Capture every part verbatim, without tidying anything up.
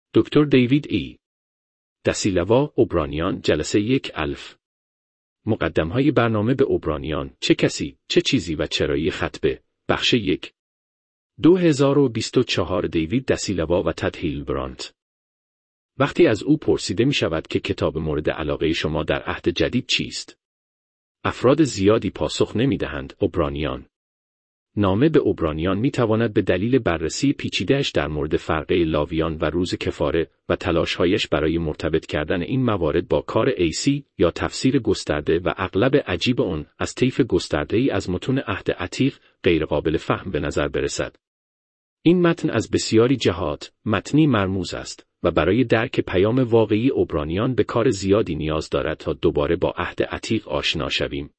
دکتر دیوید ای. دسیلوا، عبرانیان، جلسه یک الف. مقدمه‌های برنامه به عبرانیان، چه کسی، چه چیزی و چرایی خطبه، بخش یک. دو هزار و بیست و چهار دیوید دسیلوا و تد هیلبرانت. وقتی از او پرسیده می شود که کتاب مورد علاقه شما در عهد جدید چیست؟ افراد زیادی پاسخ نمی دهند. عبرانیان. نامه به عبرانیان می تواند به دلیل بررسی پیچیده‌اش در مورد فرقه لاویان و روز کفاره و تلاش‌هایش برای مرتبط کردن این موارد با کار ایسی یا تفسیر گسترده و اغلب عجیب آن از طیف گسترده‌ای از متون عهد عتیق غیرقابل فهم به نظر برسد. این متن از بسیاری جهات متنی مرموز است و برای درک پیام واقعی عبرانیان به کار زیادی نیاز دارد تا دوباره با عهد عتیق آشنا شویم.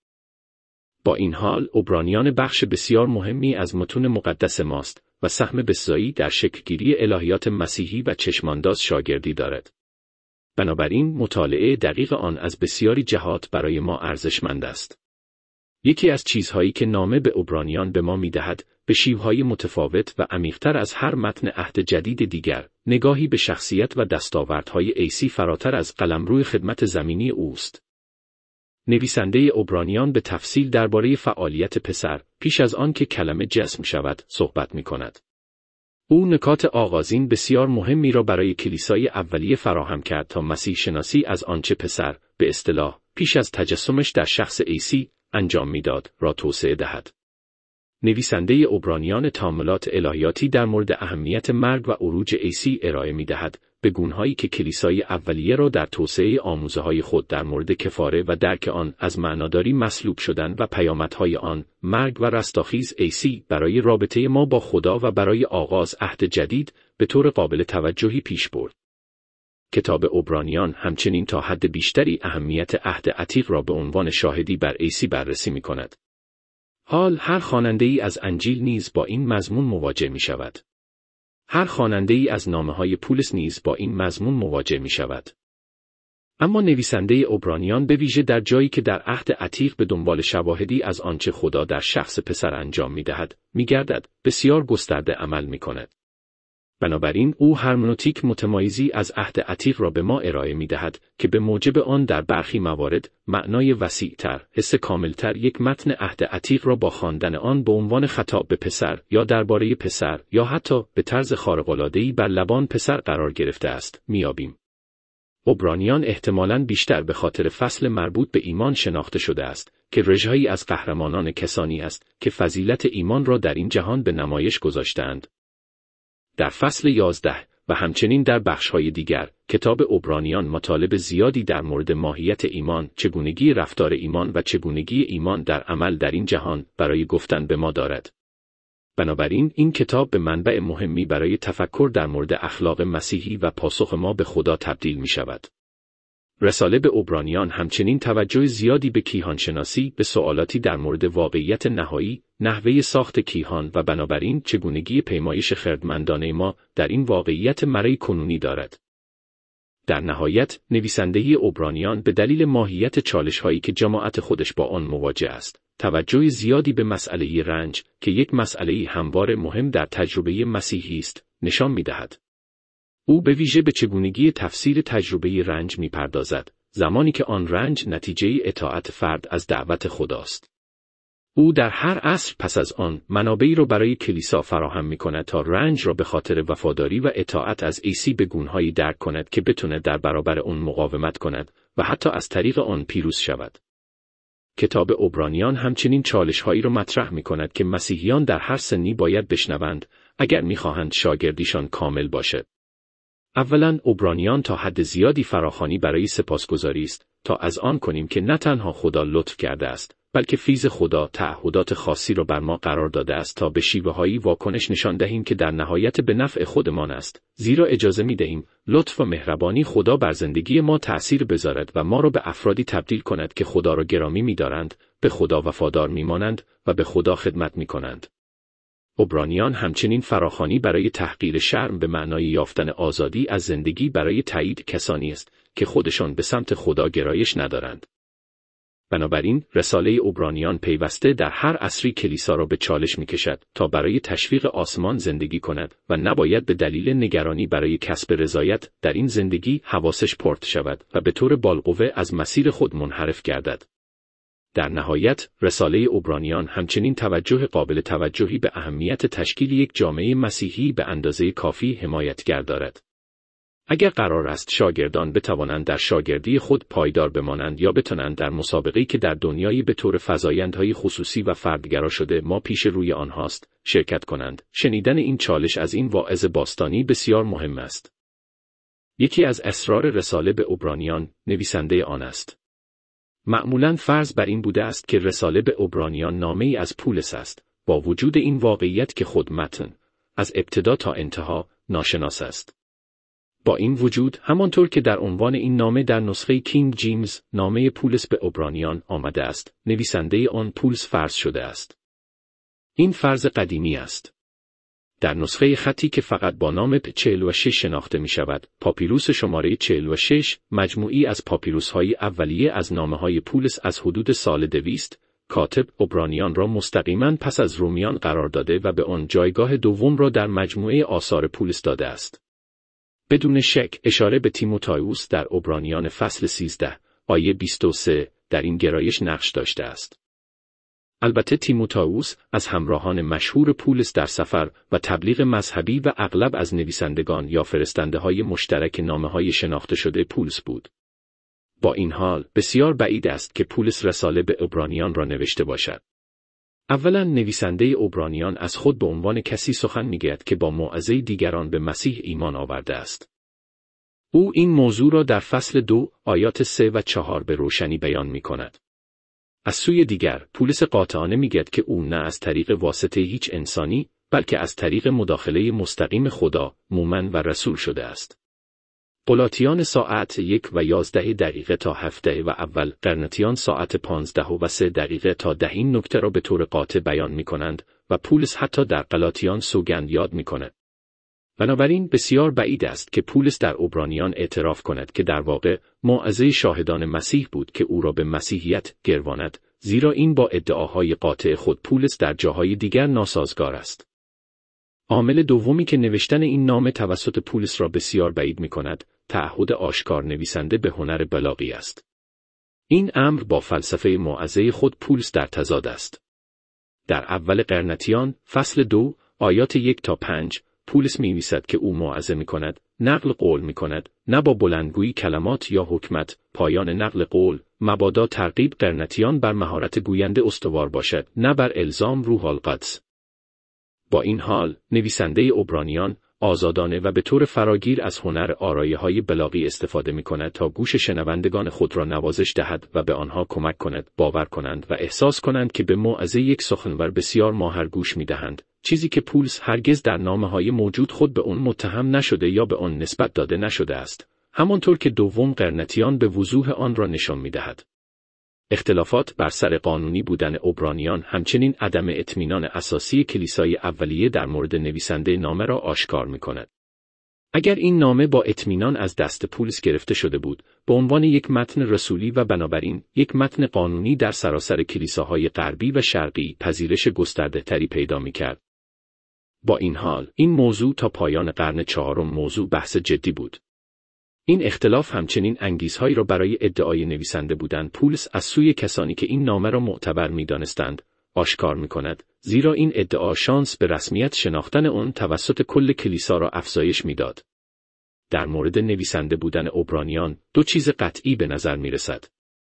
با این حال عبرانیان بخش بسیار مهمی از متون مقدس ماست و سهم بسیاری در شکلگیری الهیات مسیحی و چشمانداز شاگردی دارد. بنابراین مطالعه دقیق آن از بسیاری جهات برای ما ارزشمند است. یکی از چیزهایی که نامه به عبرانیان به ما می‌دهد، به شیوه‌های متفاوت و عمیق‌تر از هر متن عهد جدید دیگر، نگاهی به شخصیت و دستاوردهای عیسی فراتر از قلمرو خدمت زمینی اوست. نویسنده عبرانیان به تفصیل درباره فعالیت پسر، پیش از آن که کلمه جسم شود، صحبت می‌کند. او نکات آغازین بسیار مهمی را برای کلیسای اولیه فراهم کرد تا مسیح شناسی از آنچه پسر، به اصطلاح، پیش از تجسمش در شخص عیسی انجام می‌داد، را توسعه دهد. نویسنده عبرانیان تأملات الهیاتی در مورد اهمیت مرگ و عروج عیسی ارائه می‌دهد، به گونه‌هایی که کلیسای اولیه را در توسعه آموزه‌های خود در مورد کفاره و درک آن از معناداری مصلوب شدن و پیامدهای آن، مرگ و رستاخیز عیسی برای رابطه ما با خدا و برای آغاز عهد جدید به طور قابل توجهی پیش برد. کتاب عبرانیان همچنین تا حد بیشتری اهمیت عهد عتیق را به عنوان شاهدی بر عیسی بررسی می‌کند. حال هر خواننده‌ای از انجیل نیز با این مضمون مواجه می‌شود. هر خواننده‌ای از نامه‌های پولس نیز با این مضمون مواجه می‌شود. اما نویسنده عبرانیان به ویژه در جایی که در عهد عتیق به دنبال شواهدی از آنچه خدا در شخص پسر انجام می‌دهد، می‌گردد، بسیار گسترده عمل می‌کند. بنابراین او هرمنوتیک متمایزی از عهد عتیق را به ما ارائه می‌دهد که به موجب آن در برخی موارد معنای وسیع‌تر، حس کاملتر یک متن عهد عتیق را با خواندن آن به عنوان خطاب به پسر یا درباره پسر یا حتی به طرز خارق‌العاده‌ای بر لبان پسر قرار گرفته است می‌یابیم. عبرانیان احتمالاً بیشتر به خاطر فصل مربوط به ایمان شناخته شده است که رژه‌ای از قهرمانان کسانی است که فضیلت ایمان را در این جهان به نمایش گذاشته‌اند. در فصل یازده و همچنین در بخش‌های دیگر، کتاب عبرانیان مطالب زیادی در مورد ماهیت ایمان، چگونگی رفتار ایمان و چگونگی ایمان در عمل در این جهان برای گفتن به ما دارد. بنابراین این کتاب به منبع مهمی برای تفکر در مورد اخلاق مسیحی و پاسخ ما به خدا تبدیل می شود. رساله به عبرانیان همچنین توجه زیادی به کیهانشناسی، به سوالاتی در مورد واقعیت نهایی، نحوه ساخت کیهان و بنابراین چگونگی پیمایش خردمندانه ما در این واقعیت مرئی کنونی دارد. در نهایت، نویسنده عبرانیان به دلیل ماهیت چالش‌هایی که جماعت خودش با آن مواجه است، توجه زیادی به مسئله رنج که یک مسئله هموار مهم در تجربه مسیحی است، نشان می‌دهد. او به ویژه به چگونگی تفسیر تجربه رنج می‌پردازد، زمانی که آن رنج نتیجه اطاعت فرد از دعوت خداست. او در هر عصر پس از آن منابعی را برای کلیسا فراهم می‌کند تا رنج را به خاطر وفاداری و اطاعت از عیسی به گونه‌هایی درک کند که بتواند در برابر آن مقاومت کند و حتی از طریق آن پیروز شود. کتاب عبرانیان همچنین چالش‌هایی را مطرح می‌کند که مسیحیان در هر سنی باید بشنوند اگر می‌خواهند شاگردیشان کامل باشد. اولاً عبرانیان تا حد زیادی فراخوانی برای سپاسگزاری است تا از آن کنیم که نه تنها خدا لطف کرده است، بلکه فیض خدا تعهدات خاصی را بر ما قرار داده است تا به شیوه‌هایی واکنش نشان دهیم که در نهایت به نفع خودمان است، زیرا اجازه می‌دهیم لطف و مهربانی خدا بر زندگی ما تأثیر بذارد و ما را به افرادی تبدیل کند که خدا را گرامی می‌دارند، به خدا وفادار می‌مانند و به خدا خدمت می‌کنند. عبرانیان همچنین فراخوانی برای تحقیر شرم به معنای یافتن آزادی از زندگی برای تایید کسانی است که خودشان به سمت خدا گرایش ندارند. بنابراین رساله عبرانیان پیوسته در هر عصری کلیسا را به چالش می‌کشد تا برای تشویق آسمان زندگی کند و نباید به دلیل نگرانی برای کسب رضایت در این زندگی حواسش پرت شود و به طور بالقوه از مسیر خود منحرف گردد. در نهایت، رساله عبرانیان همچنین توجه قابل توجهی به اهمیت تشکیل یک جامعه مسیحی به اندازه کافی حمایتگر دارد. اگر قرار است شاگردان بتوانند در شاگردی خود پایدار بمانند یا بتوانند در مسابقه‌ای که در دنیایی به طور فزایندهای خصوصی و فردگرا شده ما پیش روی آنهاست، شرکت کنند، شنیدن این چالش از این واعظ باستانی بسیار مهم است. یکی از اسرار رساله به عبرانیان، نویسنده آن است. معمولاً فرض بر این بوده است که رساله به عبرانیان نامه‌ای از پولس است، با وجود این واقعیت که خود متن، از ابتدا تا انتها، ناشناس است. با این وجود، همانطور که در عنوان این نامه در نسخه کینگ جیمز، نامه پولس به عبرانیان آمده است، نویسنده آن پولس فرض شده است. این فرض قدیمی است. در نسخه خطی که فقط با نام چهل و شش شناخته می شود، پاپیروس شماره چهل و شش، مجموعی از پاپیروس های اولیه از نامه های پولس از حدود سال دویست، کاتب عبرانیان را مستقیما پس از رومیان قرار داده و به آن جایگاه دوم را در مجموعه آثار پولس داده است. بدون شک اشاره به تیموتائوس در عبرانیان فصل سیزده، آیه بیست و سه در این گرایش نقش داشته است. البته تیموتائوس از همراهان مشهور پولس در سفر و تبلیغ مذهبی و اغلب از نویسندگان یا فرستنده های مشترک نامه های شناخته شده پولس بود. با این حال بسیار بعید است که پولس رساله به عبرانیان را نوشته باشد. اولا نویسنده عبرانیان از خود به عنوان کسی سخن می‌گوید که با موعظه دیگران به مسیح ایمان آورده است. او این موضوع را در فصل دو آیات سه و چهار به روشنی بیان می‌کند. از سوی دیگر پولس قاطعانه می‌گوید که او نه از طریق واسطه هیچ انسانی بلکه از طریق مداخله مستقیم خدا مومن و رسول شده است. غلاطیان ساعت یک و یازده دقیقه تا هفته و اول قرنتیان ساعت پانزده و سه دقیقه تا ده این نکته را به طور قاطع بیان می کنند و پولس حتی در غلاطیان سوگند یاد می کند. بنابراین بسیار بعید است که پولس در عبرانیان اعتراف کند که در واقع موعظه شاهدان مسیح بود که او را به مسیحیت گرواند، زیرا این با ادعاهای قاطع خود پولس در جاهای دیگر ناسازگار است. عامل دومی که نوشتن این نامه توسط پولس را بسیار بعید می کند، تعهد آشکار نویسنده به هنر بلاغی است. این امر با فلسفه موعظه خود پولس در تضاد است. در اول قرنتیان، فصل دو، آیات یک تا پنج، پولس می نویسد که او موعظه می کند، نقل قول می کند، نه با بلندگویی کلمات یا حکمت، پایان نقل قول، مبادا ترغیب قرنتیان بر مهارت گوینده استوار باشد، نه بر الزام روح القدس. با این حال، نویسنده عبرانیان آزادانه و به طور فراگیر از هنر آرایه‌های بلاغی استفاده می‌کند تا گوش شنوندگان خود را نوازش دهد و به آنها کمک کند باور کنند و احساس کنند که به موعظه یک سخنور بسیار ماهر گوش می‌دهند، چیزی که پولس هرگز در نامه‌های موجود خود به آن متهم نشده یا به آن نسبت داده نشده است، همانطور که دوم قرنتیان به وضوح آن را نشان می‌دهد. اختلافات بر سر قانونی بودن عبرانیان همچنین عدم اطمینان اساسی کلیسای اولیه در مورد نویسنده نامه را آشکار می‌کند. اگر این نامه با اطمینان از دست پولس گرفته شده بود، به عنوان یک متن رسولی و بنابراین یک متن قانونی در سراسر کلیساهای غربی و شرقی پذیرش گسترده‌تری پیدا می‌کرد. با این حال، این موضوع تا پایان قرن چهارم موضوع بحث جدی بود. این اختلاف همچنین انگیزهایی را برای ادعای نویسنده بودن پولس از سوی کسانی که این نامه را معتبر می‌دانستند آشکار می‌کند، زیرا این ادعا شانس به رسمیت شناختن آن توسط کل کلیسا را افزایش می‌داد. در مورد نویسنده بودن عبرانیان دو چیز قطعی به نظر می‌رسد.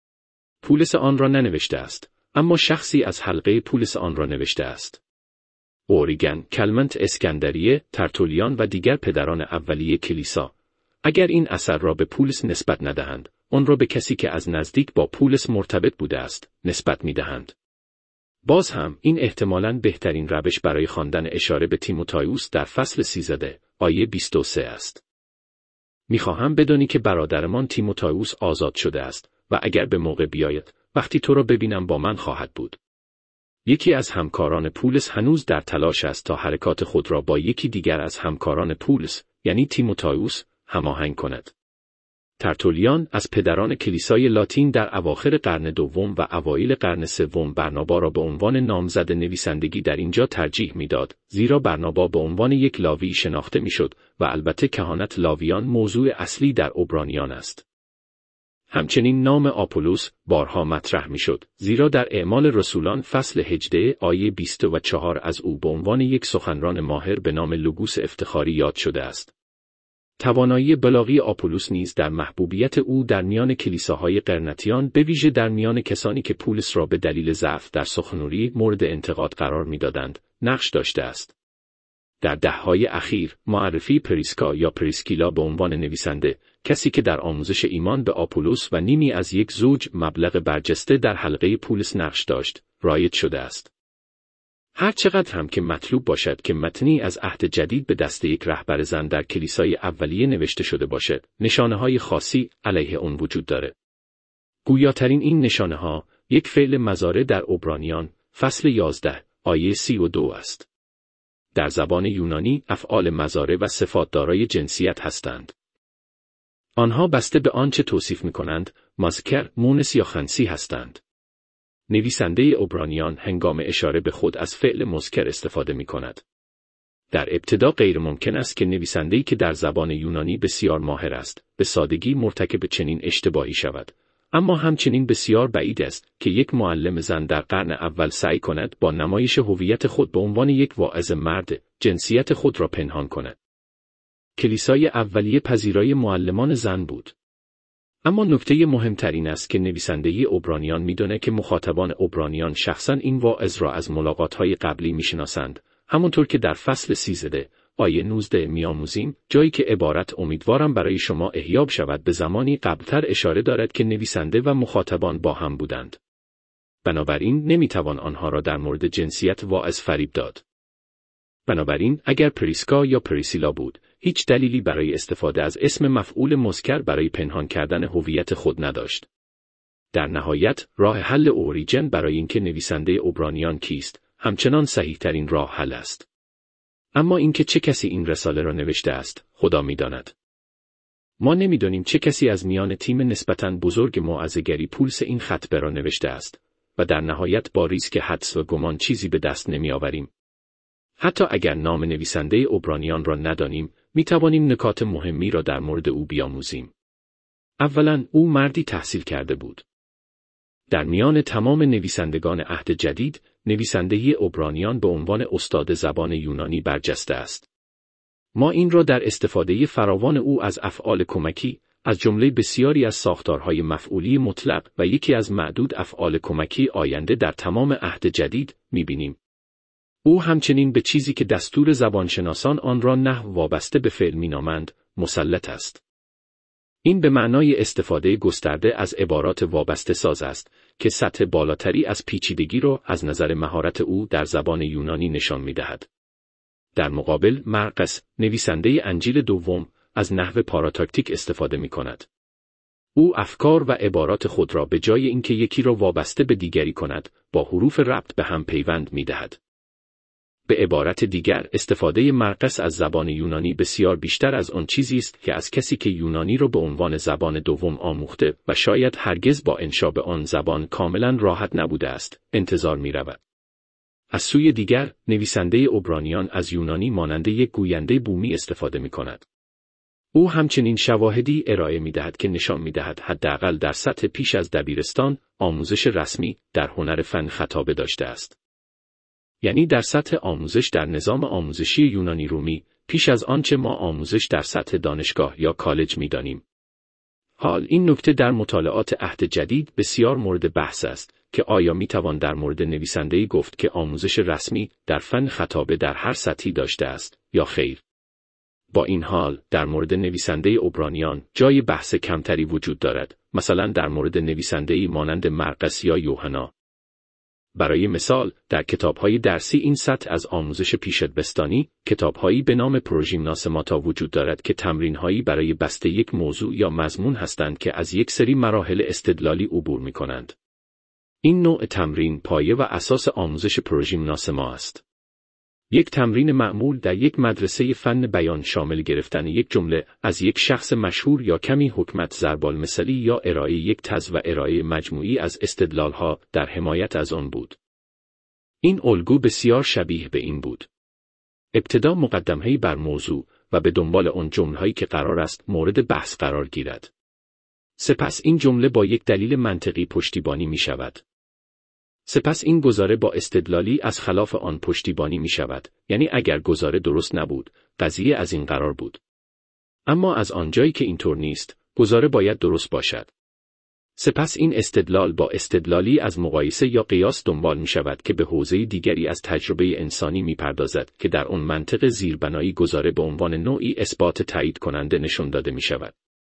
پولس آن را ننوشته است، اما شخصی از حلقه پولس آن را نوشته است. اوریگن، کلمنت اسکندریه، ترتولیان و دیگر پدران اولیه کلیسا اگر این اثر را به پولس نسبت ندهند، آن را به کسی که از نزدیک با پولس مرتبط بوده است، نسبت می‌دهند. باز هم این احتمالاً بهترین روش برای خواندن اشاره به تیموتائوس در فصل سیزده، آیه بیست و سه است. می‌خواهم بدانی که برادرمان تیموتائوس آزاد شده است و اگر به موقع بیاید، وقتی تو را ببینم با من خواهد بود. یکی از همکاران پولس هنوز در تلاش است تا حرکات خود را با یکی دیگر از همکاران پولس، یعنی تیموتائوس، هماهنگ کند. ترتولیان از پدران کلیسای لاتین در اواخر قرن دوم و اوایل قرن سوم برنابا را به عنوان نامزد نویسندگی در اینجا ترجیح میداد، زیرا برنابا به عنوان یک لاوی شناخته میشد و البته کهانت لاویان موضوع اصلی در عبرانیان است. همچنین نام آپولوس بارها مطرح میشد، زیرا در اعمال رسولان فصل هجده آیه بیست و چهار از او به عنوان یک سخنران ماهر به نام لوگوس افتخاری یاد شده است. توانایی بلاغی آپولوس نیز در محبوبیت او در میان کلیساهای قرنتیان، به ویژه در میان کسانی که پولس را به دلیل ضعف در سخنوری مورد انتقاد قرار میدادند، نقش داشته است. در دهه‌های اخیر، معرفی پریسکا یا پریسکیلا به عنوان نویسنده، کسی که در آموزش ایمان به آپولوس و نیمی از یک زوج مبلغ برجسته در حلقه پولس نقش داشت، رایج شده است. هر چقدر هم که مطلوب باشد که متنی از عهد جدید به دست یک رهبر زن در کلیسای اولیه نوشته شده باشد، نشانه‌های خاصی علیه آن وجود دارد. گویاترین این نشانه‌ها، یک فعل مضارع در عبرانیان، فصل یازده، آیه سی و دو است. در زبان یونانی، افعال مضارع و صفات دارای جنسیت هستند. آنها بسته به آنچه توصیف می‌کنند، مذکر، مونس یا خنسی هستند. نویسنده عبرانیان هنگام اشاره به خود از فعل مذکر استفاده می‌کند. در ابتدا غیر ممکن است که نویسنده‌ای که در زبان یونانی بسیار ماهر است، به سادگی مرتکب چنین اشتباهی شود. اما همچنین بسیار بعید است که یک معلم زن در قرن اول سعی کند با نمایش هویت خود به عنوان یک واعظ مرد، جنسیت خود را پنهان کند. کلیسای اولیه پذیرای معلمان زن بود. اما نکته مهمترین است که نویسنده عبرانیان می‌داند که مخاطبان عبرانیان شخصاً این واعظ را از ملاقات‌های قبلی می‌شناسند، همونطور که در فصل سیزده آیه نوزده می‌آموزیم، جایی که عبارت امیدوارم برای شما احیاب شود به زمانی قبلتر اشاره دارد که نویسنده و مخاطبان با هم بودند. بنابراین نمی‌توان آنها را در مورد جنسیت واعظ فریب داد. بنابراین اگر پریسکا یا پریسیلا بود، هیچ دلیلی برای استفاده از اسم مفعول مذکر برای پنهان کردن هویت خود نداشت. در نهایت، راه حل اوریجن برای اینکه نویسنده عبرانیان کیست، همچنان صحیح‌ترین راه حل است. اما اینکه چه کسی این رساله را نوشته است، خدا می‌داند. ما نمی‌دانیم چه کسی از میان تیم نسبتاً بزرگ موعظه‌گری پولس این خطبه را نوشته است و در نهایت با ریسک حدس و گمان چیزی به دست نمی‌آوریم. حتی اگر نام نویسنده عبرانیان را ندانیم، می توانیم نکات مهمی را در مورد او بیاموزیم. اولاً، او مردی تحصیل کرده بود. در میان تمام نویسندگان عهد جدید، نویسنده عبرانیان به عنوان استاد زبان یونانی برجسته است. ما این را در استفاده فراوان او از افعال کمکی، از جمله بسیاری از ساختارهای مفعولی مطلق و یکی از معدود افعال کمکی آینده در تمام عهد جدید، می بینیم. او همچنین به چیزی که دستور زبانشناسان آن را نحو وابسته به فعل مینامند، مسلط است. این به معنای استفاده گسترده از عبارات وابسته ساز است که سطح بالاتری از پیچیدگی را از نظر مهارت او در زبان یونانی نشان می‌دهد. در مقابل، مرقس، نویسنده انجیل دوم، از نحو پاراتاکتیک استفاده می‌کند. او افکار و عبارات خود را به جای اینکه یکی را وابسته به دیگری کند، با حروف ربط به هم پیوند می‌دهد. به عبارت دیگر، استفاده مرقس از زبان یونانی بسیار بیشتر از آن چیزی است که از کسی که یونانی را به عنوان زبان دوم آموخته و شاید هرگز با انشا به آن زبان کاملا راحت نبوده است، انتظار می رود. از سوی دیگر، نویسنده عبرانیان از یونانی مانند یک گوینده بومی استفاده می کند. او همچنین شواهدی ارائه می دهد که نشان می دهد حداقل در سطح پیش از دبیرستان، آموزش رسمی در هنر فن خطابه داشته است. یعنی در سطح آموزش در نظام آموزشی یونانی رومی، پیش از آنچه ما آموزش در سطح دانشگاه یا کالج می دانیم. حال این نکته در مطالعات عهد جدید بسیار مورد بحث است که آیا می توان در مورد نویسنده‌ای گفت که آموزش رسمی در فن خطابه در هر سطحی داشته است یا خیر. با این حال در مورد نویسنده عبرانیان جای بحث کمتری وجود دارد، مثلا در مورد نویسنده‌ای مانند مرقس یا یوحنا. برای مثال، در کتاب‌های درسی این سطح از آموزش پیش‌ادبستانی، کتاب‌هایی به نام پروژیمناسماتا وجود دارد که تمرین‌هایی برای بسته یک موضوع یا مضمون هستند که از یک سری مراحل استدلالی عبور می‌کنند. این نوع تمرین پایه و اساس آموزش پروژیمناسما است. یک تمرین معمول در یک مدرسه فن بیان شامل گرفتن یک جمله از یک شخص مشهور یا کمی حکمت ضرب‌المثلی یا ارائه یک تز و ارائه مجموعی از استدلال‌ها در حمایت از آن بود. این الگو بسیار شبیه به این بود. ابتدا مقدمه‌ای بر موضوع و به دنبال آن جمله‌هایی که قرار است مورد بحث قرار گیرد. سپس این جمله با یک دلیل منطقی پشتیبانی می شود. سپس این گزاره با استدلالی از خلاف آن پشتیبانی می شود، یعنی اگر گزاره درست نبود، قضیه از این قرار بود. اما از آنجایی که اینطور نیست، گزاره باید درست باشد. سپس این استدلال با استدلالی از مقایسه یا قیاس دنبال می شود که به حوزه دیگری از تجربه انسانی می پردازد که در آن منطق زیربنایی گزاره به عنوان نوعی اثبات تایید کننده نشان داده می شود.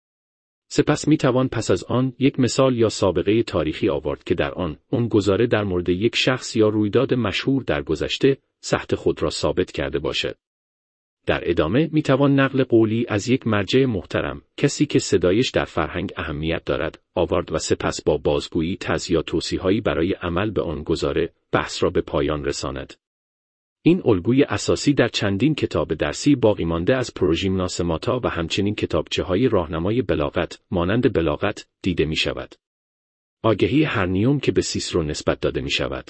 سپس می توان پس از آن یک مثال یا سابقه تاریخی آورد که در آن اون گزاره در مورد یک شخص یا رویداد مشهور در گذشته صحت خود را ثابت کرده باشد. در ادامه می توان نقل قولی از یک مرجع محترم، کسی که صدایش در فرهنگ اهمیت دارد، آورد و سپس با بازگویی تز یا توصیه‌هایی برای عمل به آن گزاره بحث را به پایان رساند. این الگوی اساسی در چندین کتاب درسی باقی مانده از پروژیمناسماتا و همچنین کتابچه‌های راهنمای بلاغت مانند بلاغت دیده می شود. آگهی هرنیوم که به سیسرو نسبت داده می شود.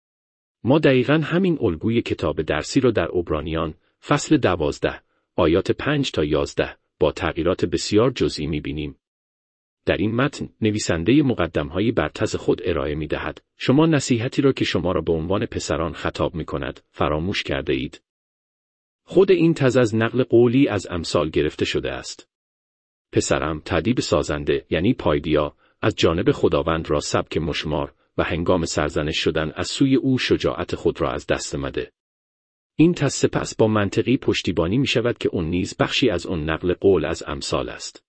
ما دقیقاً همین الگوی کتاب درسی را در عبرانیان فصل دوازده آیات پنج تا یازده با تغییرات بسیار جزئی می بینیم. در این متن نویسنده مقدمه‌هایی بر تز خود ارائه می دهد. شما نصیحتی را که شما را به عنوان پسران خطاب می کند فراموش کرده اید. خود این تز از نقل قولی از امثال گرفته شده است. پسرم تأدیب سازنده یعنی پایدیا از جانب خداوند را سبک مشمار و هنگام سرزنش شدن از سوی او شجاعت خود را از دست مده. این تز سپس با منطقی پشتیبانی می شود که اون نیز بخشی از اون نقل قول از امثال است.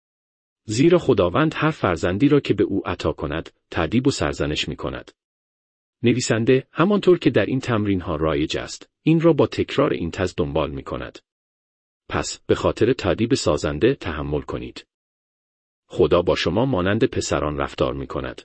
زیرا خداوند هر فرزندی را که به او عطا کند، تأدیب و سرزنش می کند. نویسنده همانطور که در این تمرین ها رایج است، این را با تکرار این تز دنبال می کند. پس به خاطر تأدیب سازنده تحمل کنید. خدا با شما مانند پسران رفتار می کند.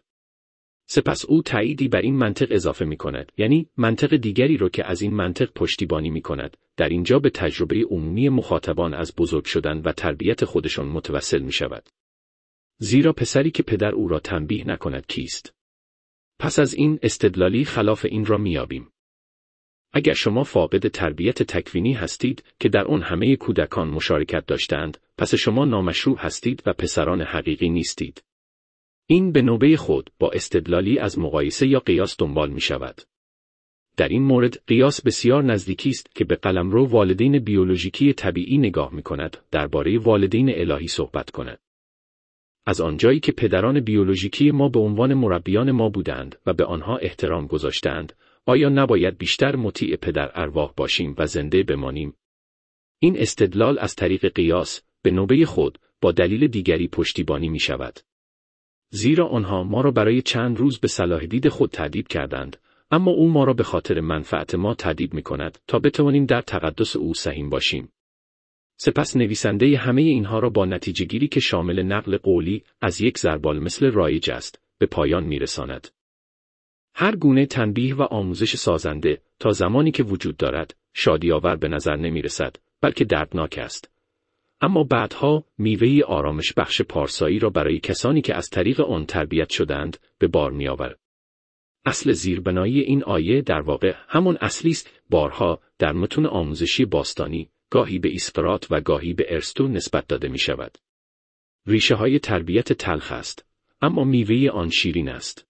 سپس او تأییدی بر این منطق اضافه می کند، یعنی منطق دیگری را که از این منطق پشتیبانی می کند، در اینجا به تجربه عمومی مخاطبان از بزرگ شدن و تربیت خودشان متوسل می شود. زیرا پسری که پدر او را تنبیه نکند کیست؟ پس از این استدلالی خلاف این را میابیم. اگر شما فاقد تربیت تکوینی هستید که در آن همه کودکان مشارکت داشتند، پس شما نامشروع هستید و پسران حقیقی نیستید. این به نوبه خود با استدلالی از مقایسه یا قیاس دنبال می شود. در این مورد قیاس بسیار نزدیکی است که به قلمرو والدین بیولوژیکی طبیعی نگاه می کند، درباره والدین الهی صحبت کند. از آنجایی که پدران بیولوژیکی ما به عنوان مربیان ما بودند و به آنها احترام گذاشتند، آیا نباید بیشتر مطیع پدر ارواح باشیم و زنده بمانیم؟ این استدلال از طریق قیاس به نوبه خود با دلیل دیگری پشتیبانی می شود. زیرا آنها ما را برای چند روز به صلاح دید خود تأدیب کردند، اما او ما را به خاطر منفعت ما تأدیب می کند تا بتوانیم در تقدس او سهیم باشیم. سپس نویسنده همه اینها را با نتیجه گیری که شامل نقل قولی از یک ضرب‌المثل رایج است، به پایان میرساند. هر گونه تنبیه و آموزش سازنده تا زمانی که وجود دارد، شادی‌آور به نظر نمی‌رسد، بلکه دردناک است. اما بعدها میوه‌ی آرامش بخش پارسایی را برای کسانی که از طریق آن تربیت شدند، به بار می‌آورد. اصل زیربنایی این آیه در واقع همان اصلی است بارها در متون آموزشی باستانی گاهی به ایسقراط و گاهی به ارسطو نسبت داده می شود. ریشه های تربیت تلخ است، اما میوه آن شیرین است.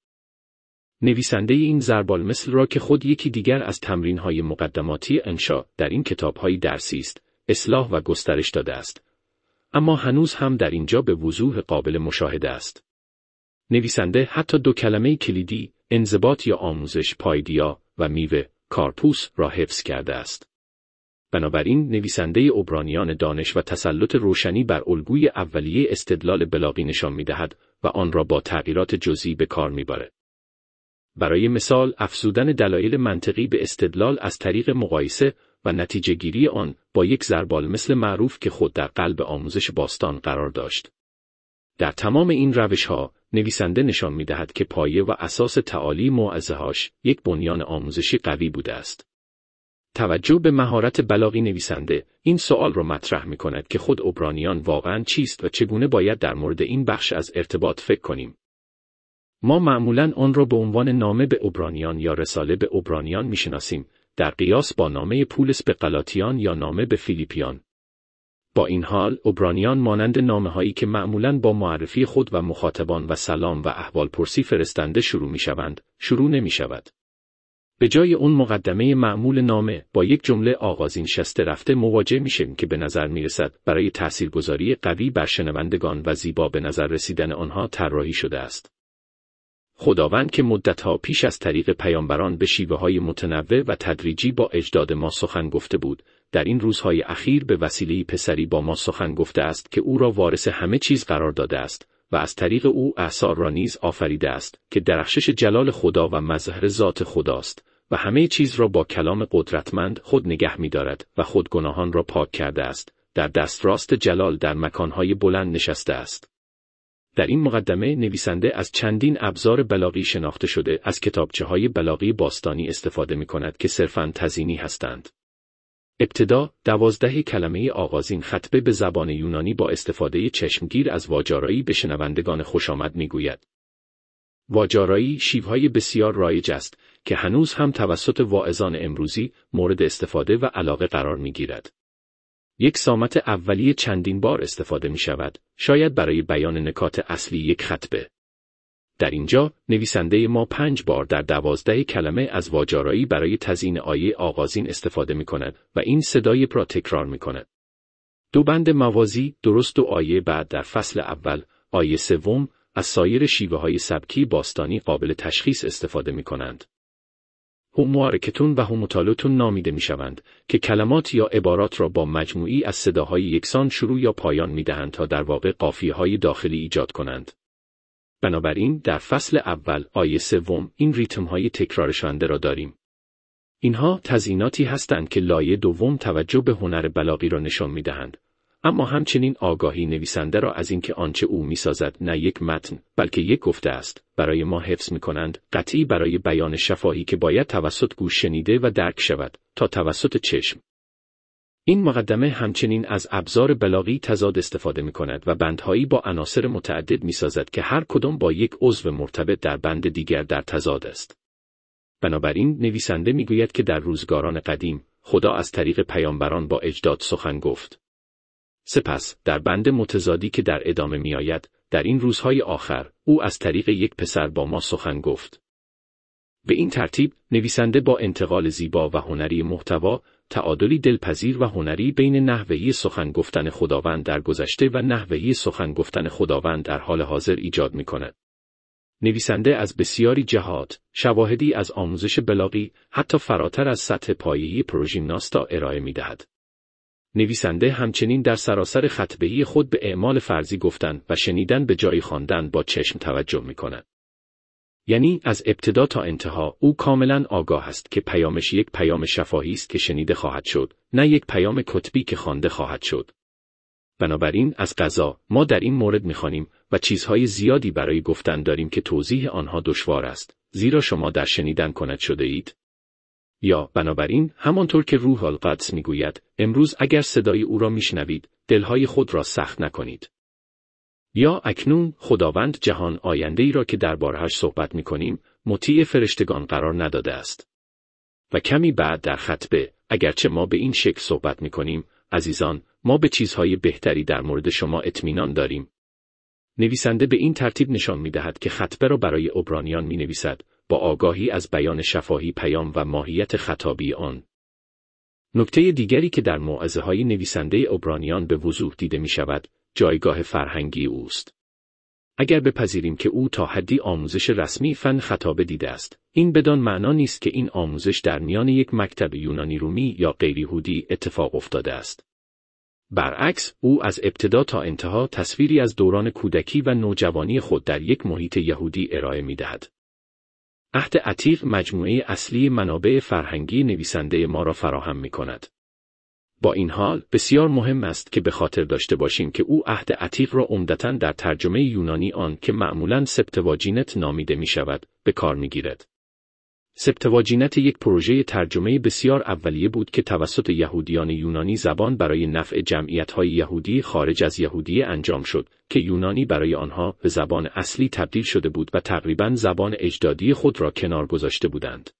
نویسنده این ضرب‌المثل را که خود یکی دیگر از تمرین های مقدماتی انشا در این کتاب های درسی است، اصلاح و گسترش داده است. اما هنوز هم در اینجا به وضوح قابل مشاهده است. نویسنده حتی دو کلمه کلیدی، انضباط یا آموزش، پایدیا و میوه، کارپوس را حفظ کرده است. بنابراین نویسنده عبرانیان دانش و تسلط روشنی بر الگوی اولیه استدلال بلاغی نشان می‌دهد و آن را با تغییرات جزئی به کار می‌برد. برای مثال افزودن دلایل منطقی به استدلال از طریق مقایسه و نتیجه گیری آن با یک ضرب‌المثل معروف که خود در قلب آموزش باستان قرار داشت. در تمام این روش‌ها نویسنده نشان می‌دهد که پایه و اساس تعالی موعظه‌هاش یک بنیان آموزشی قوی بوده است. توجه به مهارت بلاغی نویسنده این سوال را مطرح می کند که خود عبرانیان واقعاً چیست و چگونه باید در مورد این بخش از ارتباط فکر کنیم. ما معمولاً آن را به عنوان نامه به عبرانیان یا رساله به عبرانیان می‌شناسیم، در قیاس با نامه پولس به غلاطیان یا نامه به فیلیپیان. با این حال، عبرانیان مانند نامه‌هایی که معمولاً با معرفی خود و مخاطبان و سلام و احوالپرسی فرستنده شروع می‌شوند، شروع نمی‌شود. به جای اون مقدمه معمول نامه با یک جمله آغازین شسته رفته مواجه میشیم که به نظر میرسد برای تاثیرگذاری قوی بر شنوندگان و زیبا به نظر رسیدن آنها طراحی شده است. خداوند که مدتها پیش از طریق پیامبران به شیوه‌های متنوع و تدریجی با اجداد ما سخن گفته بود، در این روزهای اخیر به وسیله پسری با ما سخن گفته است که او را وارث همه چیز قرار داده است و از طریق او اعصار را نیز آفریده است که درخشش جلال خدا و مظهر ذات خداست و همه چیز را با کلام قدرتمند خود نگه می‌دارد و خود گناهان را پاک کرده است، در دستراست جلال در مکانهای بلند نشسته است. در این مقدمه نویسنده از چندین ابزار بلاغی شناخته شده از کتابچه‌های بلاغی باستانی استفاده می‌کند که صرفاً تزیینی هستند. ابتدا دوازده کلمه آغازین خطبه به زبان یونانی با استفاده چشمگیر از واجارایی به شنوندگان خوشامد می‌گوید. واجارایی شیوه‌های بسیار رایج است که هنوز هم توسط واعظان امروزی مورد استفاده و علاقه قرار می‌گیرد. یک سامت اولیه چندین بار استفاده می‌شود، شاید برای بیان نکات اصلی یک خطبه. در اینجا نویسنده ما پنج بار در دوازده کلمه از واجارایی برای تزیین آیه آغازین استفاده می‌کند و این صدای را تکرار می‌کند. دو بند موازی درست دو آیه بعد در فصل اول، آیه سوم از سایر شیوه‌های سبکی باستانی قابل تشخیص استفاده می‌کنند. هوموارکتون و هوموتالوتون نامیده می‌شوند که کلمات یا عبارات را با مجموعی از صداهای یکسان شروع یا پایان می‌دهند تا در واقع قافیه‌های داخلی ایجاد کنند. بنابراین در فصل اول آیه سوم این ریتم‌های تکرار شونده را داریم. اینها تزییناتی هستند که لایه دوم توجه به هنر بلاغی را نشان می‌دهند، اما همچنین آگاهی نویسنده را از اینکه آنچه او می‌سازد نه یک متن بلکه یک گفته است برای ما حفظ می‌کنند، قطعی برای بیان شفاهی که باید توسط گوش شنیده و درک شود تا توسط چشم. این مقدمه همچنین از ابزار بلاغی تضاد استفاده می‌کند و بندهایی با عناصر متعدد می‌سازد که هر کدام با یک عضو مرتبط در بند دیگر در تضاد است. بنابراین نویسنده می‌گوید که در روزگاران قدیم خدا از طریق پیامبران با اجداد سخن گفت. سپس در بند متضادی که در ادامه می‌آید، در این روزهای آخر او از طریق یک پسر با ما سخن گفت. به این ترتیب نویسنده با انتقال زیبا و هنری محتوا، تعادلی دلپذیر و هنری بین نحوهی سخن گفتن خداوند در گذشته و نحوهی سخن گفتن خداوند در حال حاضر ایجاد می‌کند. نویسنده از بسیاری جهات شواهدی از آموزش بلاغی حتی فراتر از سطح پایه‌ای پروژیمناستا ارائه می‌دهد. نویسنده همچنین در سراسر خطبه‌ای خود به اعمال فرضی گفتن و شنیدن به جای خواندن با چشم توجه می‌کند. یعنی از ابتدا تا انتها او کاملاً آگاه است که پیامش یک پیام شفاهی است که شنیده خواهد شد، نه یک پیام کتبی که خوانده خواهد شد. بنابراین از قضا ما در این مورد می‌خوانیم و چیزهای زیادی برای گفتن داریم که توضیح آنها دشوار است، زیرا شما در شنیدن کند شده اید. یا بنابراین همانطور که روح القدس میگوید، امروز اگر صدای او را میشنوید، دلهای خود را سخت نکنید. یا اکنون خداوند جهان آینده‌ای را که درباره‌اش صحبت میکنیم، مطیع فرشتگان قرار نداده است. و کمی بعد در خطبه، اگرچه ما به این شکل صحبت میکنیم، عزیزان، ما به چیزهای بهتری در مورد شما اطمینان داریم. نویسنده به این ترتیب نشان میدهد که خطبه را برای عبرانیان مینویسد، با آگاهی از بیان شفاهی پیام و ماهیت خطابی آن. نکته دیگری که در موعظه‌های نویسنده عبرانیان به وضوح دیده می شود، جایگاه فرهنگی اوست. اگر بپذیریم که او تا حدی آموزش رسمی فن خطابه دیده است، این بدان معنا نیست که این آموزش در میان یک مکتب یونانی رومی یا غیر یهودی اتفاق افتاده است. برعکس، او از ابتدا تا انتها تصویری از دوران کودکی و نوجوانی خود در یک محیط یهودی ارائه می دهد. عهد عتیق مجموعه اصلی منابع فرهنگی نویسنده ما را فراهم می کند. با این حال بسیار مهم است که به خاطر داشته باشیم که او عهد عتیق را عمدتاً در ترجمه یونانی آن که معمولاً سپتواجینت نامیده می شود به کار می گیرد. سپتواجینت یک پروژه ترجمه بسیار اولیه بود که توسط یهودیان یونانی زبان برای نفع جمعیت‌های یهودی خارج از یهودیه انجام شد که یونانی برای آنها به زبان اصلی تبدیل شده بود و تقریباً زبان اجدادی خود را کنار گذاشته بودند.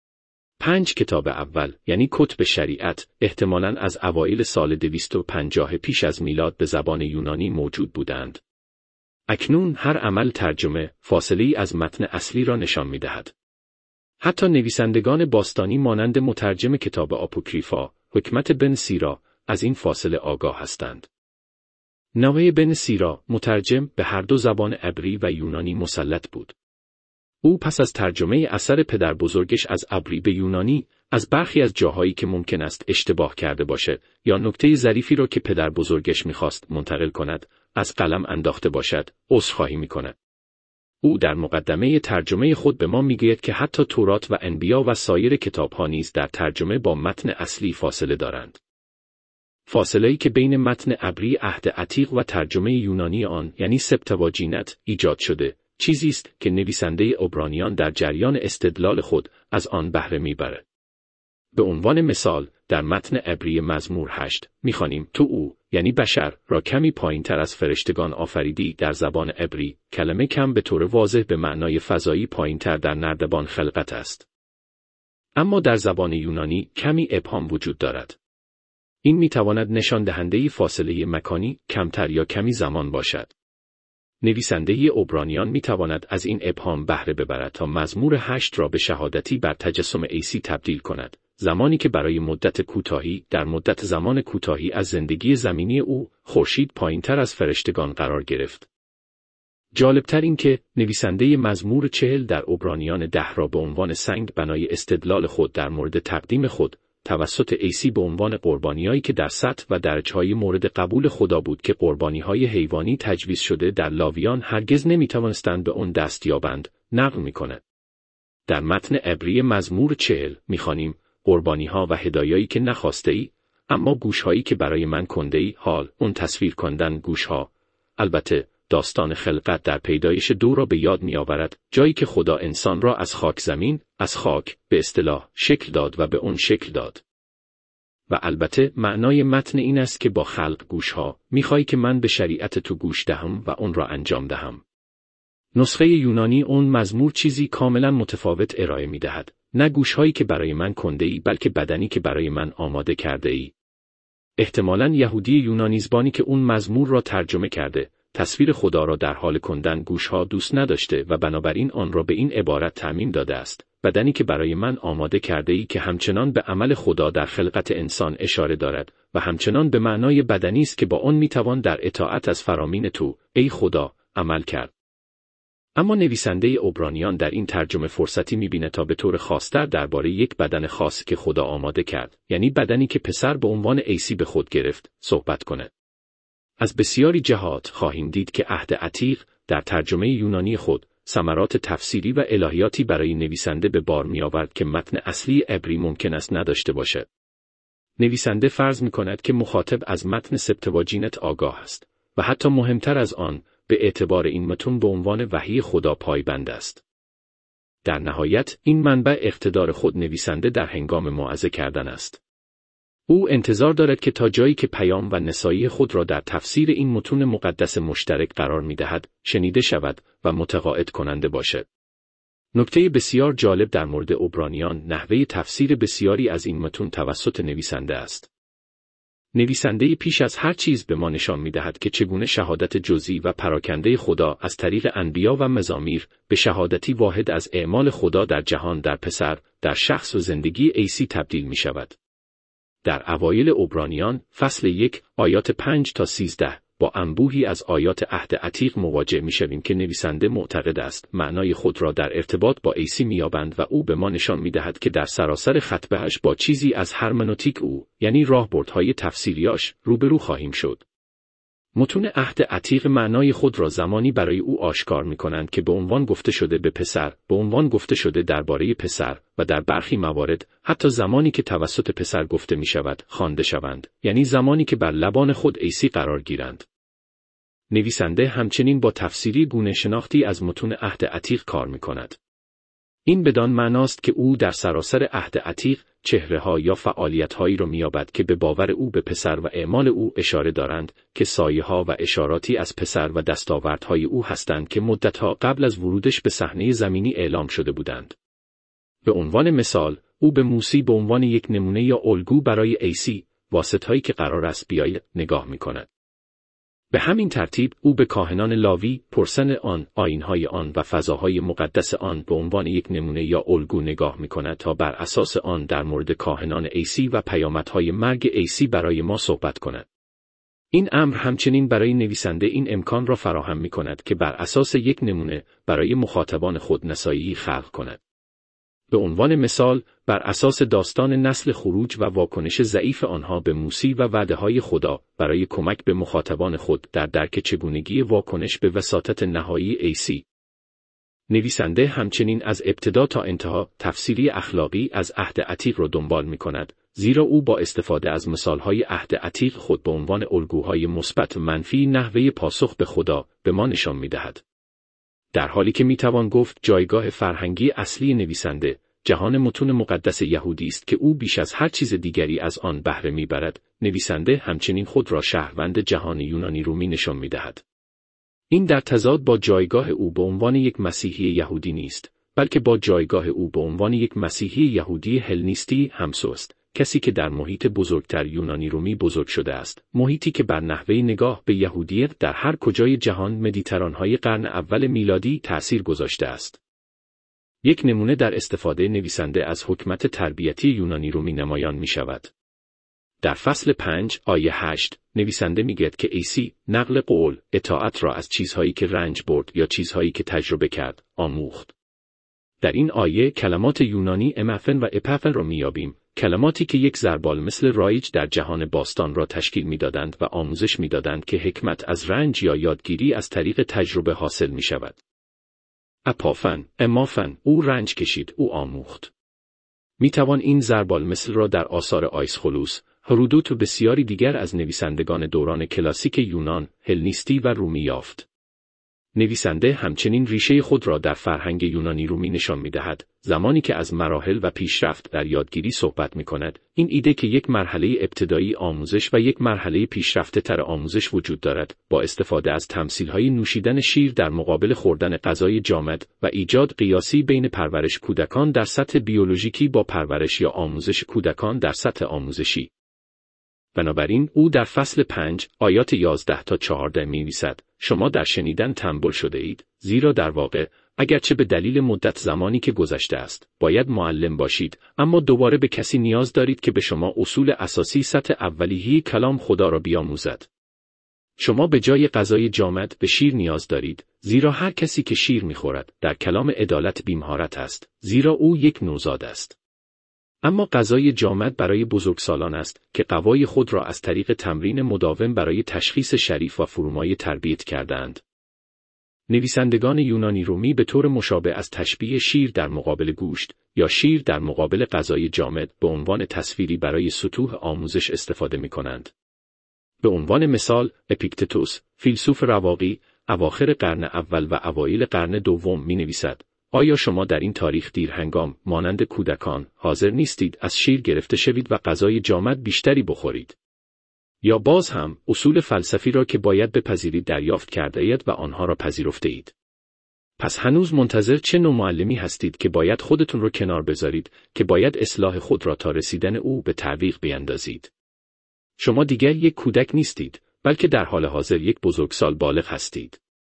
پنج کتاب اول، یعنی کتب شریعت، احتمالاً از اوایل سال دویست و پنجاه پیش از میلاد به زبان یونانی موجود بودند. اکنون هر عمل ترجمه، فاصله‌ای از متن اصلی را نشان می‌دهد. حتی نویسندگان باستانی مانند مترجم کتاب آپوکریفا، حکمت بن سیرا، از این فاصله آگاه هستند. نوح بن سیرا، مترجم، به هر دو زبان عبری و یونانی مسلط بود. او پس از ترجمه اثر پدر بزرگش از عبری به یونانی، از برخی از جاهایی که ممکن است اشتباه کرده باشد یا نکته ظریفی را که پدر بزرگش می‌خواست منتقل کند، از قلم انداخته باشد، عذرخواهی می‌کند. او در مقدمه ترجمه خود به ما میگوید که حتی تورات و انبیا و سایر کتاب‌ها نیز در ترجمه با متن اصلی فاصله دارند. فاصله‌ای که بین متن عبری عهد عتیق و ترجمه یونانی آن، یعنی سپتواجینت، ایجاد شده، چیزی است که نویسنده عبرانیان در جریان استدلال خود از آن بهره میبرد. به عنوان مثال، در متن عبری مزمور هشت می‌خوانیم تو او، یعنی بشر، را کمی پایین‌تر از فرشتگان آفریدی. در زبان عبری، کلمه کم به طور واضح به معنای فضایی پایین‌تر در نردبان خلقت است. اما در زبان یونانی کمی ابهام وجود دارد. این می‌تواند نشان دهنده فاصله مکانی کمتر یا کمی زمان باشد. نویسنده عبرانیان می‌تواند از این ابهام بهره ببرد تا مزمور هشت را به شهادتی بر تجسم عیسی تبدیل کند، زمانی که برای مدت کوتاهی در مدت زمان کوتاهی از زندگی زمینی او خورشید پایین‌تر از فرشتگان قرار گرفت. جالبتر این که نویسنده مزمور چهل در عبرانیان ده را به عنوان سنگ بنای استدلال خود در مورد تقدیم خود توسط عیسی به عنوان قربانی‌هایی که در سطح و درجه‌های مورد قبول خدا بود که قربانی‌های حیوانی تجویز شده در لاویان هرگز نمی‌توانستند به آن دست یابند، نقل می‌کند. در متن عبری مزمور چهل می‌خوانیم قربانی‌ها و هدایایی که نخواسته‌ای، اما گوش‌هایی که برای من کنده‌ای. حال اون تصویر کردن گوش‌ها، البته داستان خلقت در پیدایش دو را به یاد می‌آورد، جایی که خدا انسان را از خاک زمین، از خاک به اصطلاح شکل داد و به اون شکل داد. و البته معنای متن این است که با خلق گوش‌ها می‌خوای که من به شریعت تو گوش دهم و اون را انجام دهم. نسخه یونانی اون مزمور چیزی کاملا متفاوت ارائه می‌دهد. نه گوش‌هایی که برای من کنده‌ای، بلکه بدنی که برای من آماده کرده‌ای. احتمالاً یهودی یونانی زبانی که اون مزمور را ترجمه کرده، تصویر خدا را در حال کندن گوش‌ها دوست نداشته و بنابراین آن را به این عبارت تعمیم داده است: بدنی که برای من آماده کرده‌ای، که همچنان به عمل خدا در خلقت انسان اشاره دارد و همچنان به معنای بدنی است که با آن میتوان در اطاعت از فرامین تو، ای خدا، عمل کرد. اما نویسنده عبرانیان در این ترجمه فرصتی می‌بیند تا به طور خاص‌تر درباره یک بدن خاص که خدا آماده کرد، یعنی بدنی که پسر به عنوان عیسی به خود گرفت، صحبت کند. از بسیاری جهات خواهیم دید که عهد عتیق در ترجمه یونانی خود ثمرات تفسیری و الهیاتی برای نویسنده به بار می‌آورد که متن اصلی عبری ممکن است نداشته باشد. نویسنده فرض می‌کند که مخاطب از متن سپتواجینت آگاه است و حتی مهمتر از آن، به اعتبار این متن به عنوان وحی خدا پایبند است. در نهایت این منبع اقتدار خود نویسنده در هنگام موعظه کردن است. او انتظار دارد که تا جایی که پیام و نصایح خود را در تفسیر این متون مقدس مشترک قرار می‌دهد، شنیده شود و متقاعد کننده باشد. نکته بسیار جالب در مورد عبرانیان نحوه تفسیر بسیاری از این متون توسط نویسنده است. نویسنده پیش از هر چیز به ما نشان می‌دهد که چگونه شهادت جزئی و پراکنده خدا از طریق انبیا و مزامیر به شهادتی واحد از اعمال خدا در جهان در پسر، در شخص و زندگی عیسی تبدیل می‌شود. در اوایل عبرانیان فصل یک آیات پنج تا سیزده با انبوهی از آیات عهد عتیق مواجه می‌شویم که نویسنده معتقد است معنای خود را در ارتباط با عیسی می‌یابند و او به ما نشان می‌دهد که در سراسر خطبه‌اش با چیزی از هرمنوتیک او، یعنی راهبردهای تفسیریاش، روبرو خواهیم شد. متون عهد عتیق معنای خود را زمانی برای او آشکار می‌کنند که به عنوان گفته شده به پسر، به عنوان گفته شده درباره پسر و در برخی موارد حتی زمانی که توسط پسر گفته می‌شود خوانده شوند، یعنی زمانی که بر لبان خود عیسی قرار گیرند. نویسنده همچنین با تفسیری گونه شناختی از متون عهد عتیق کار می‌کند. این بدان معناست که او در سراسر عهد عتیق چهره‌ها یا فعالیت‌هایی را می‌یابد که به باور او به پسر و اعمال او اشاره دارند که سایه‌ها و اشاراتی از پسر و دستاوردهای او هستند که مدت‌ها قبل از ورودش به صحنه زمینی اعلام شده بودند. به عنوان مثال، او به موسی به عنوان یک نمونه یا الگو برای عیسی، واسطه‌هایی که قرار است بیاید، نگاه می‌کند. به همین ترتیب او به کاهنان لاوی، پرسن آن، آیین‌های آن و فضاهای مقدس آن به عنوان یک نمونه یا الگو نگاه می‌کند تا بر اساس آن در مورد کاهنان عیسی و پیامدهای مرگ عیسی برای ما صحبت کند. این امر همچنین برای نویسنده این امکان را فراهم می‌کند که بر اساس یک نمونه برای مخاطبان خود نسایی خلق کند. به عنوان مثال، بر اساس داستان نسل خروج و واکنش ضعیف آنها به موسی و وعده‌های خدا برای کمک به مخاطبان خود در درک چگونگی واکنش به وساطت نهایی عیسی. نویسنده همچنین از ابتدا تا انتها تفسیری اخلاقی از عهد عتیق را دنبال می‌کند، زیرا او با استفاده از مثال‌های عهد عتیق خود به عنوان الگوهای مثبت و منفی نحوه پاسخ به خدا به ما نشان می‌دهد. در حالی که میتوان گفت جایگاه فرهنگی اصلی نویسنده جهان متون مقدس یهودی است که او بیش از هر چیز دیگری از آن بهره میبرد، نویسنده همچنین خود را شهروند جهان یونانی رومی نشان میدهد. این در تضاد با جایگاه او به عنوان یک مسیحی یهودی نیست، بلکه با جایگاه او به عنوان یک مسیحی یهودی هلنیستی همسو است، کسی که در محیط بزرگتر یونانی رومی بزرگ شده است، محیطی که بر نحوه نگاه به یهودیت در هر کجای جهان مدیترانهای قرن اول میلادی تأثیر گذاشته است. یک نمونه در استفاده نویسنده از حکمت تربیتی یونانی رومی نمایان می شود. در فصل پنج آیه هشت نویسنده میگوید که عیسی نقل قول اطاعت را از چیزهایی که رنج برد یا چیزهایی که تجربه کرد آموخت. در این آیه کلمات یونانی امفن و اپفن را میابیم، کلماتی که یک ضربال مثل رایج در جهان باستان را تشکیل میدادند و آموزش میدادند که حکمت از رنج یا یادگیری از طریق تجربه حاصل می شود. اپافن، امافن، او رنج کشید، او آموخت. می توان این ضربال مثل را در آثار آیسخولوس، هرودوت و بسیاری دیگر از نویسندگان دوران کلاسیک یونان، هلنیستی و رومی یافت. نویسنده همچنین ریشه خود را در فرهنگ یونانی رومی نشان می‌دهد، زمانی که از مراحل و پیشرفت در یادگیری صحبت می‌کند. این ایده که یک مرحله ابتدایی آموزش و یک مرحله پیشرفته‌تر آموزش وجود دارد، با استفاده از تمثیل‌های نوشیدن شیر در مقابل خوردن غذای جامد و ایجاد قیاسی بین پرورش کودکان در سطح بیولوژیکی با پرورش یا آموزش کودکان در سطح آموزشی. بنابراین او در فصل پنج آیات یازده تا چهارده می‌نویسد: شما در شنیدن تنبل شده اید، زیرا در واقع اگرچه به دلیل مدت زمانی که گذشته است باید معلم باشید، اما دوباره به کسی نیاز دارید که به شما اصول اساسی سطح اولیه کلام خدا را بیاموزد. شما به جای غذای جامد به شیر نیاز دارید، زیرا هر کسی که شیر می‌خورد در کلام عدالت بی‌مهارت است، زیرا او یک نوزاد است. اما غذای جامد برای بزرگسالان است که قوای خود را از طریق تمرین مداوم برای تشخیص شریف و فرومایه تربیت کردند. نویسندگان یونانی رومی به طور مشابه از تشبیه شیر در مقابل گوشت یا شیر در مقابل غذای جامد به عنوان تصویری برای سطوح آموزش استفاده می کنند. به عنوان مثال، اپیکتتوس، فیلسوف رواقی، اواخر قرن اول و اوایل قرن دوم می نویسد: آیا شما در این تاریخ دیرهنگام مانند کودکان حاضر نیستید از شیر گرفته شوید و غذای جامد بیشتری بخورید؟ یا باز هم اصول فلسفی را که باید بپذیرید دریافت کرده اید و آنها را پذیرفته اید. پس هنوز منتظر چه نوع معلمی هستید که باید خودتون را کنار بذارید که باید اصلاح خود را تا رسیدن او به تعویق بیندازید؟ شما دیگر یک کودک نیستید، بلکه در حال حاضر یک بزرگسال بالغ هستید.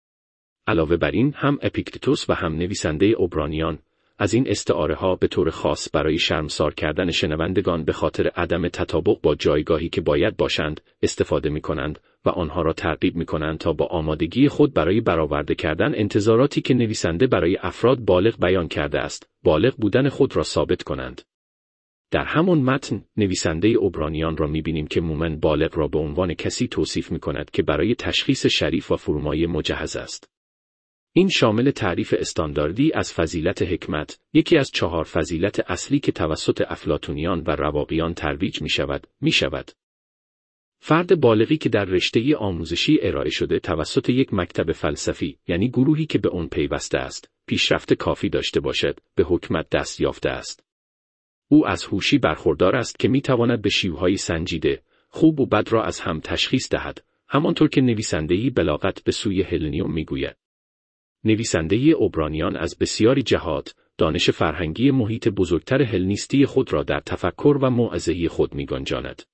علاوه بر این هم اپیکتتوس و هم نویسنده عبرانیان از این استعاره ها به طور خاص برای شرمسار کردن شنوندگان به خاطر عدم تطابق با جایگاهی که باید باشند استفاده می کنند و آنها را ترغیب می کنند تا با آمادگی خود برای برآورده کردن انتظاراتی که نویسنده برای افراد بالغ بیان کرده است، بالغ بودن خود را ثابت کنند. در همون متن نویسنده عبرانیان را می بینیم که مومن بالغ را به عنوان کسی توصیف می کند که برای تشخیص شریف و فرومایه مجهز است. این شامل تعریف استانداردی از فضیلت حکمت، یکی از چهار فضیلت اصلی که توسط افلاطونیان و رواقیان ترویج می شود، می شود. فرد بالغی که در رشته آموزشی ارائه شده توسط یک مکتب فلسفی، یعنی گروهی که به آن پیوسته است، پیشرفت کافی داشته باشد، به حکمت دست یافته است. او از هوشی برخوردار است که میتواند به شیوه‌های سنجیده، خوب و بد را از هم تشخیص دهد، همانطور که نویسنده‌ای بلاغت به سوی هلنیوم میگوید. نویسنده عبرانیان از بسیاری جهات، دانش فرهنگی محیط بزرگتر هلنیستی خود را در تفکر و موعظه‌ای خود می‌گنجاند.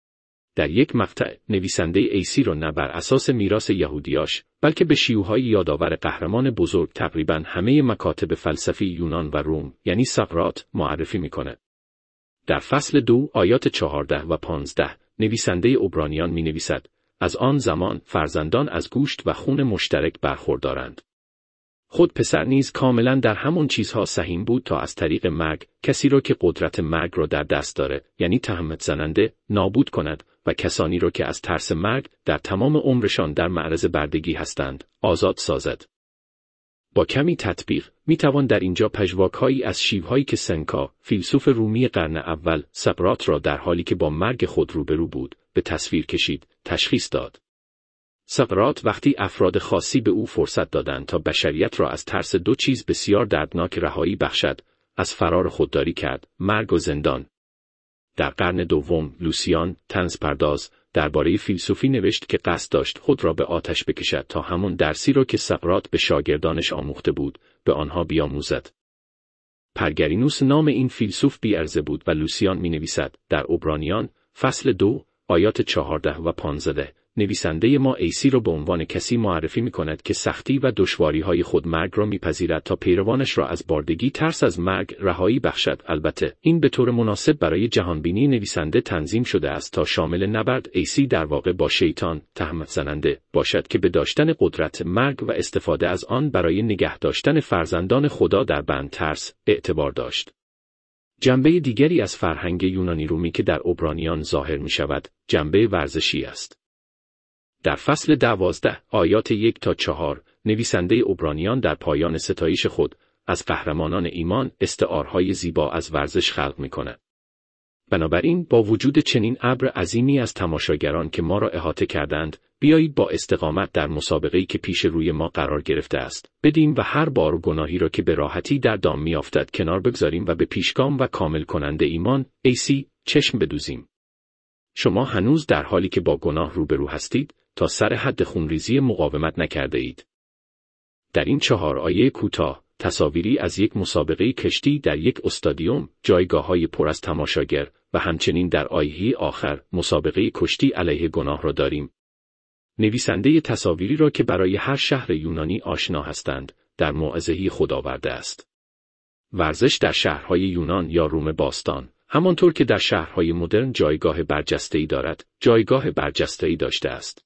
در یک مقطع، نویسنده ایسی را نه بر اساس میراث یهودیاش، بلکه به شیوه‌های یادآور قهرمان بزرگ تقریباً همه مکاتب فلسفی یونان و روم، یعنی سقراط، معرفی می‌کند. در فصل دو، آیات چهارده و پانزده، نویسنده عبرانیان می‌نویسد: از آن زمان فرزندان از گوشت و خون مشترک برخوردارند. خود پسر نیز کاملا در همون چیزها سهیم بود تا از طریق مرگ کسی را که قدرت مرگ را در دست داره، یعنی تهمت زننده، نابود کند و کسانی را که از ترس مرگ در تمام عمرشان در معرض بردگی هستند، آزاد سازد. با کمی تطبیق میتوان در اینجا پژواک‌هایی از شیوهایی که سنکا، فیلسوف رومی قرن اول، سقراط را در حالی که با مرگ خود روبرو بود، به تصویر کشید، تشخیص داد. سقراط وقتی افراد خاصی به او فرصت دادند تا بشریت را از ترس دو چیز بسیار دردناک رهایی بخشد، از فرار خودداری کرد، مرگ و زندان. در قرن دوم، لوسیان، طنزپرداز، درباره فیلسوفی نوشت که قصد داشت خود را به آتش بکشد تا همون درسی را که سقراط به شاگردانش آموخته بود، به آنها بیاموزد. پرگرینوس نام این فیلسوف بی‌عرضه بود و لوسیان می نویسد در عبرانیان، فصل دو، آیات چهارده و پانزده، نویسنده ما ایسی را به عنوان کسی معرفی می کند که سختی و دشواری‌های خود مرگ را می‌پذیرد تا پیروانش را از باردگی، ترس از مرگ، رهایی بخشد. البته این به طور مناسب برای جهانبینی نویسنده تنظیم شده است تا شامل نبرد ایسی در واقع با شیطان، تهمت زننده، باشد که به داشتن قدرت مرگ و استفاده از آن برای نگه داشتن فرزندان خدا در بند ترس اعتبار داشت. جنبه دیگری از فرهنگ یونانی رومی که در عبرانیان ظاهر می شود، جنبه ورزشی است. در فصل دوازده، آیات یک تا چهار، نویسنده عبرانیان در پایان ستایش خود از قهرمانان ایمان استعارهای زیبا از ورزش خلق می کند. بنابراین با وجود چنین ابر عظیمی از تماشاگران که ما را احاطه کردند، بیایید با استقامت در مسابقه‌ای که پیش روی ما قرار گرفته است، بدیم و هر بار و گناهی را که به راحتی در دام میافتد کنار بگذاریم و به پیشگام و کامل کننده ایمان، ایسی، چشم بدوزیم. شما هنوز در حالی که با گناه روبرو هستید، تا سر حد خونریزی مقاومت نکرده اید. در این چهار آیه کوتاه، تصاویری از یک مسابقه کشتی در یک استادیوم، جایگاه‌های پر از تماشاگر و همچنین در آیه آخر مسابقه کشتی علیه گناه را داریم. نویسنده تصاویری را که برای هر شهر یونانی آشنا هستند، در موعظه‌ای خود آورده است. ورزش در شهرهای یونان یا روم باستان، همانطور که در شهرهای مدرن جایگاه برجسته‌ای دارد، جایگاه برجسته‌ای داشته است.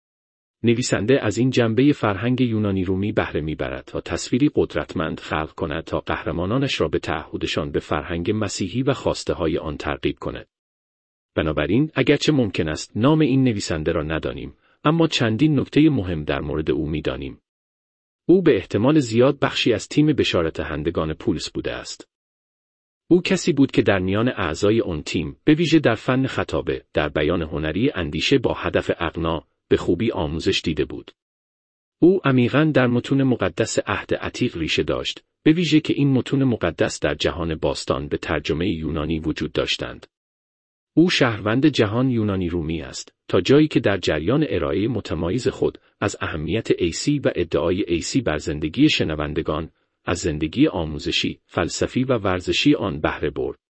نویسنده از این جنبه فرهنگ یونانی رومی بهره می‌برد تا تصویری قدرتمند خلق کند تا قهرمانانش را به تعهدشان به فرهنگ مسیحی و خواسته‌های آن ترغیب کند. بنابراین اگرچه ممکن است نام این نویسنده را ندانیم، اما چندین نکته مهم در مورد او می‌دانیم. او به احتمال زیاد بخشی از تیم بشارت دهندگان پولس بوده است. او کسی بود که در میان اعضای آن تیم، به ویژه در فن خطابه، در بیان هنری اندیشه با هدف اغنا، به خوبی آموزش دیده بود. او عمیقاً در متون مقدس عهد عتیق ریشه داشت، به ویژه که این متون مقدس در جهان باستان به ترجمه یونانی وجود داشتند. او شهروند جهان یونانی رومی است، تا جایی که در جریان ارائه متمایز خود از اهمیت ایسی و ادعای ایسی بر زندگی شنوندگان، از زندگی آموزشی، فلسفی و ورزشی آن بهره برد.